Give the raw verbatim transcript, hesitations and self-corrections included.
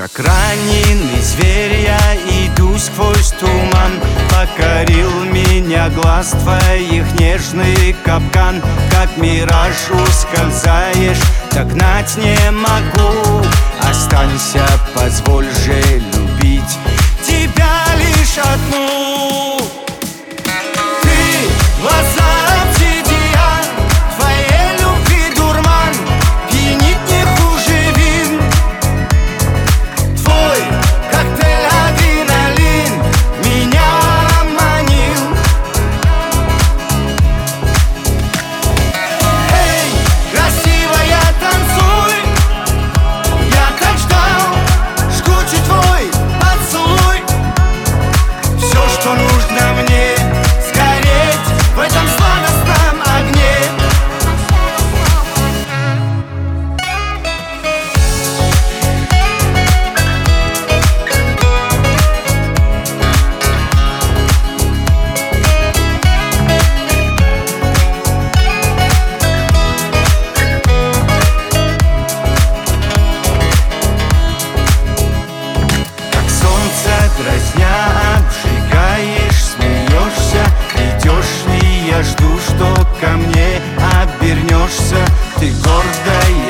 Как раненый зверь я иду сквозь туман. Покорил меня глаз твоих нежный капкан. Как мираж ускользаешь, догнать не могу. Останься, позволь же любить тебя лишь одну. Ты — глаза обсидиан, твоей любви дурман пьянит не хуже вин. Твой коктейль адреналин меня манил. Эй, красивая, танцуй, я так ждал жгучий твой поцелуй. Все, что нужно мне, сгореть в этом сладостном огне. Как солнце дразня обжигаешь, смеешься. Идешь ли, я жду, что ко мне обернешься. Ты гордая